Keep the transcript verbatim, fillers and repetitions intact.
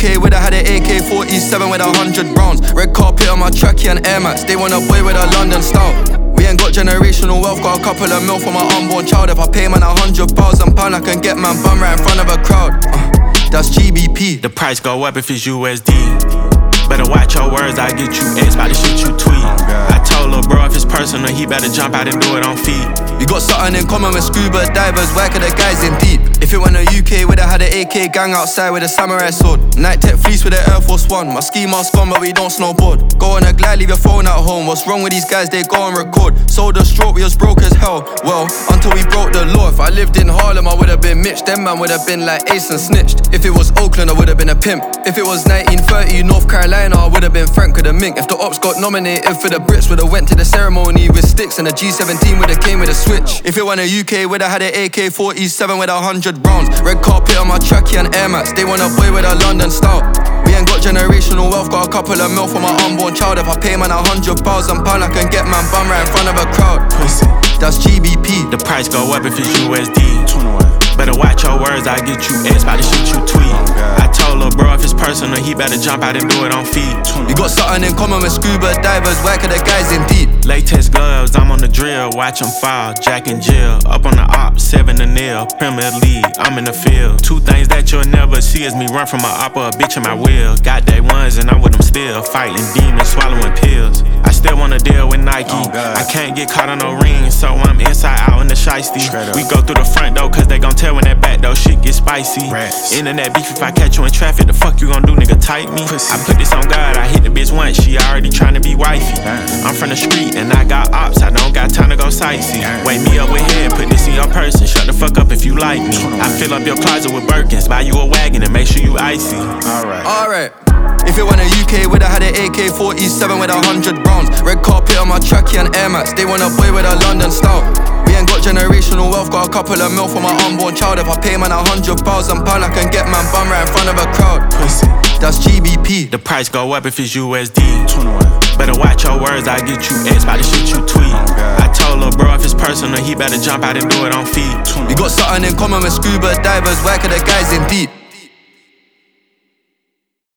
K, would've had an A K forty-seven with a hundred rounds. Red carpet on my trackie and Air Max. They want a boy with a London style. We ain't got generational wealth, got a couple of mil for my unborn child. If I pay man a hundred thousand pound, I can get man bum right in front of a crowd. uh, That's G B P. The price go up if it's U S D. Better watch your words, I get you X by the shit you tweet. I told lil' bro if it's personal, he better jump out and do it on feet. We got something in common with scuba divers, whack of the guys in deep. If it went to U K, would've had an A K gang outside with a samurai sword. Night tech fleece with an Air Force One. My ski mask gone, but we don't snowboard. Go on a glide, leave your phone at home. What's wrong with these guys? They go and record. Sold a stroke, we was broke as hell. Well, until we broke the law. If I lived in Harlem, I would've been Mitch. Them man would've been like Ace and snitched. If it was Oakland, I would've been a pimp. If it was nineteen thirty, North Carolina, I would've been Frank with a mink. If the ops got nominated for the Brits, would've went to the ceremony with sticks. And the G seventeen would've came with a switch. If it went to U K, would've had an A K forty-seven with a hundred rounds. Red carpet on my trackie and Air Max. They want a boy with a London style. We ain't got generational wealth, got a couple of mil for my unborn child. If I pay man a hundred thousand pound, I can get man bum right in front of a crowd. Pussy. That's G B P. The price go up if it's U S D. Better watch your words, I get you X by the shit you tweet. I told lil' bro if it's personal, he better jump out and do it on feet. We got something in common with scuba divers, whack of the guys in deep. Latex gloves, I'm on the drill, watch them fall. Jack and Jill, up on the op, seven to nil. Premier League, I'm in the field. Two things that you'll never see is me run from a op or a bitch in my wheel. Got day ones and I'm with them still, fighting demons, swallowing pills. I still wanna deal with Nike. Oh, I can't get caught on no ring, so I'm inside out in the shiesty. We go through the front door, cause they gon' tell when that back door shit get spicy. Rats. Internet beef, if I catch you in traffic, the fuck you gon' do, nigga, tight me? Pussy. I put this on God, I hit the bitch once, she already tryna be wifey. I'm from the street and I got ops, I don't got time to go sightsee. Wake me up with head, put this in your purse and shut the fuck up if you like me. I fill up your closet with Birkins, buy you a wagon and make sure you icy. Alright. Alright. If it went to U K, would've had an A K forty-seven with a hundred rounds. Red carpet on my trackie and Air Max. They want a boy with a London style. We ain't got generational wealth, got a couple of mil for my unborn child. If I pay man a hundred thousand pound, I can get man bum right in front of a crowd. Pussy. That's G B P. The price go up if it's U S D. Better watch your words, I get you X by the shit you tweet. I told lil' bro if it's personal, he better jump out and do it on feet. We got something in common with scuba divers, whack of the guys in deep.